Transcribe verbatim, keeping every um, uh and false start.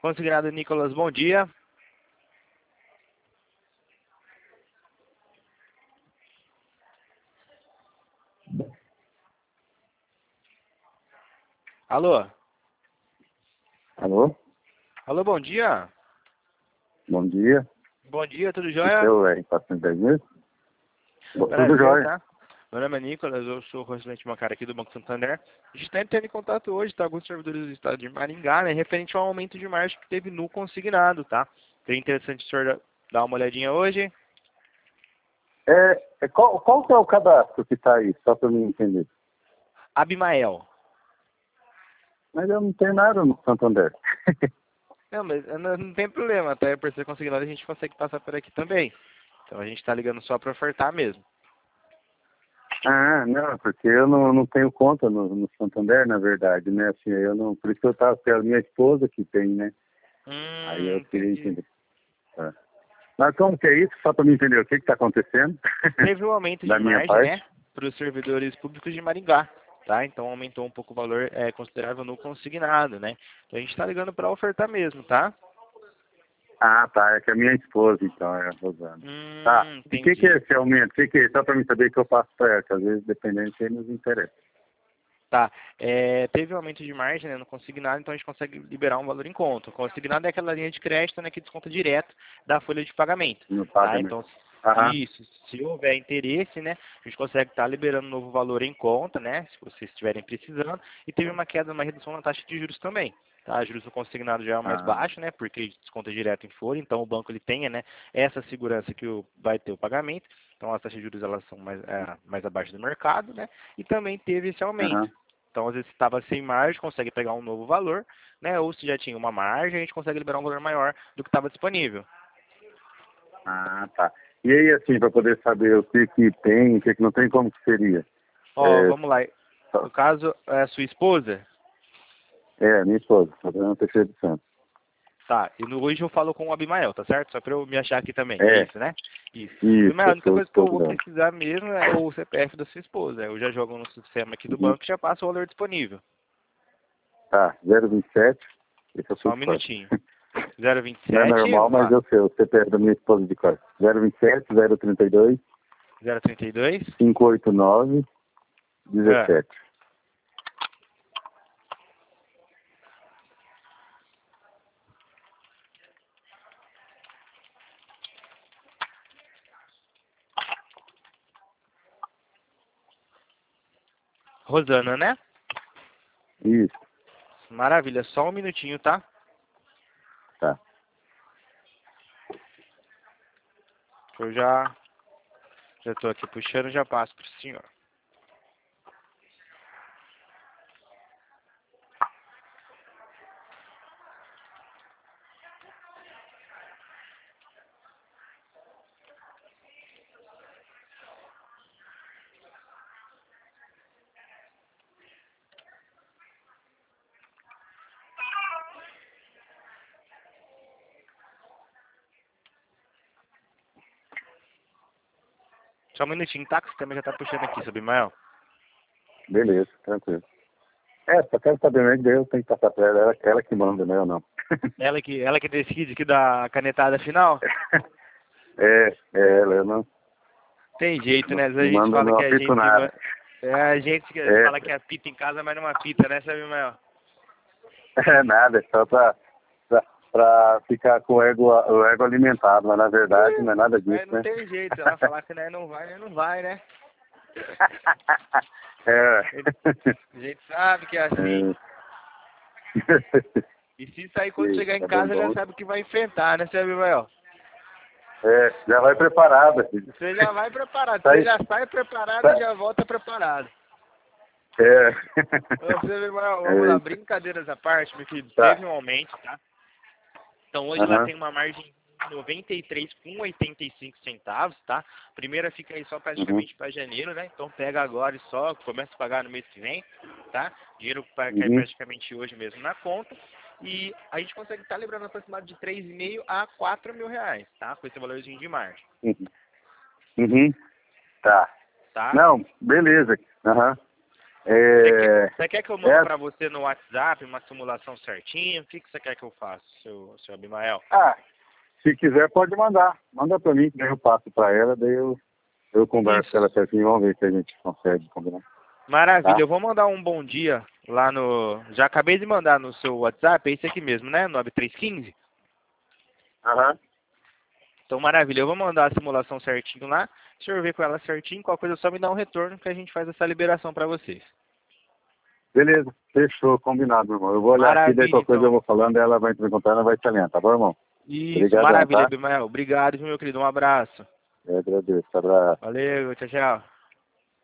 Consignado Nicolas, bom dia. Alô? Alô? Alô, bom dia. Bom dia. Bom dia, tudo Esse jóia? é o R quatrocentos e dez mesmo? Bom, Tudo Prazer, jóia. tá? Meu nome é Nicolas, eu sou o correspondente bancário aqui do Banco Santander. A gente está entrando em contato hoje, tá? Alguns servidores do estado de Maringá, né? Referente ao aumento de margem que teve no consignado, tá? Seria interessante o senhor dar uma olhadinha hoje. É, é, qual, qual que é o cadastro que está aí, só para mim entender? Abimael. Mas eu não tenho nada no Santander. Não, mas não, não tem problema, até por ser consignado a gente consegue passar por aqui também. Então a gente está ligando só para ofertar mesmo. Ah, não, porque eu não, não tenho conta no, no Santander, na verdade, né? Assim, eu não, por isso que eu estava pela minha esposa que tem, né? Aí Hum, eu queria entendi. entender. Tá. Mas como que é isso? Só para me entender o que está acontecendo Teve um aumento de da minha margem, né, parte. para os servidores públicos de Maringá, tá? Então aumentou um pouco o valor é, considerável no consignado, né? Então a gente está ligando para ofertar mesmo, tá? Ah, tá. É que é minha esposa, então, é a Rosana. Tá. Hum, E o que, que é entendi. esse aumento? O que, que é? Só para me saber que eu passo para ela, que às vezes, dependendo, aí nos interessa. Tá. É, teve um aumento de margem, né, no consignado, então a gente consegue liberar um valor em conta. O consignado é aquela linha de crédito, né, que desconta direto da folha de pagamento, No tá? pagamento. Então, Aham. isso, se houver interesse, né, a gente consegue estar liberando um novo valor em conta, né, se vocês estiverem precisando, e teve uma queda, uma redução na taxa de juros também. Tá, juros no consignado já é o mais Ah, baixo, né? Porque desconta direto em folha, então o banco ele tenha, né, essa segurança que o, vai ter o pagamento. Então as taxas de juros elas são mais, é, mais abaixo do mercado, né? E também teve esse aumento. aham. Então, às vezes, se estava sem margem, consegue pegar um novo valor, né? Ou se já tinha uma margem, a gente consegue liberar um valor maior do que estava disponível. Ah, tá. E aí, assim, para poder saber o que que tem, o que que não tem, como que seria? Ó, É, vamos lá. só- No caso, é a sua esposa, é minha esposa, Fernanda Teixeira de Santos. tá. E no, hoje eu falo com o Abimael, tá certo? Só para eu me achar aqui também. É É, isso, né? Isso. isso, Abimael, a eu única sou o coisa que eu esposo vou dela. precisar mesmo é o C P F da sua esposa. Eu já jogo no sistema aqui do Uhum. banco e já passo o valor disponível. Tá, zero vinte e sete, esse eu sou Só um de cor. minutinho. zero vinte e Não é sete, normal, vamos mas lá. eu sei, o C P F da minha esposa de cor. zero vinte e sete, zero trinta e dois, zero trinta e dois. quinhentos e oitenta e nove, É. dezessete. Rosana, né? Isso, Maravilha. Só um minutinho, tá? tá. Eu já já estou aqui puxando, já passo para o senhor. Só um minutinho, tá? Que o sistema já está puxando aqui, sobre Mael. Beleza, tranquilo. É, só quero saber mesmo, daí eu tenho que passar pra ela, ela, ela que manda, né, ou não? Ela que, ela que decide que dá a canetada final? É, é, ela, eu não, Tem jeito, não, né? Às não vezes a gente manda, fala não que a apito gente... ma- nada. É a gente que É, fala que apita em casa, mas não apita, né, sabe, Mael? é nada, é só pra, pra, pra ficar com o ego, o ego alimentado, mas na verdade não é nada disso, Mas não né? tem jeito. Ela falar que né, não vai, né, não vai, né? É. A gente sabe que é assim. É. E se sair quando E chegar em tá bem casa, já bom. sabe o que vai enfrentar, né, sabe, Mael? É, já vai preparada, filho. Você já vai preparado. Você Sai, já sai preparado e sai. já volta preparado. É. Você vê, Mael, vamos lá, Eita. brincadeiras à parte, meu querido, Tá. teve um aumento, tá? Então hoje ela Aham. tem uma margem de noventa e três com oitenta e cinco centavos, tá? Primeira fica aí só Uhum. praticamente para janeiro, né? Então pega agora e só começa a pagar no mês que vem, tá? Dinheiro para cair Uhum. praticamente hoje mesmo na conta. E a gente consegue estar lembrando aproximado de três vírgula cinco a quatro mil reais, tá? Com esse valorzinho de margem, Uhum. Uhum. Tá. tá? Não, beleza. Aham. É, Você quer, você quer que eu mande é, para você no WhatsApp uma simulação certinho? O que, que você quer que eu faça, seu, seu Abimael? ah, se quiser pode mandar. Manda para mim, daí eu passo para ela, daí eu, eu converso Isso. com ela certinho, vamos ver se a gente consegue combinar. Maravilha, Tá? eu vou mandar um bom dia lá no... Já acabei de mandar no seu WhatsApp, é esse aqui mesmo, né? nove três um cinco. Aham. Então, maravilha, eu vou mandar a simulação certinho lá. Se eu ver com ela certinho, qualquer coisa só me dá um retorno que a gente faz essa liberação para vocês. Beleza, fechou, combinado, irmão. Eu vou olhar aqui, daí Maravilha, qualquer coisa eu então. vou falando, ela vai me contar, ela vai te alimentar, tá bom, irmão? Isso, Obrigadão, maravilha, tá? Abimael. Obrigado, viu, meu querido. Um abraço. Eu agradeço, abraço. Valeu, tchau, tchau.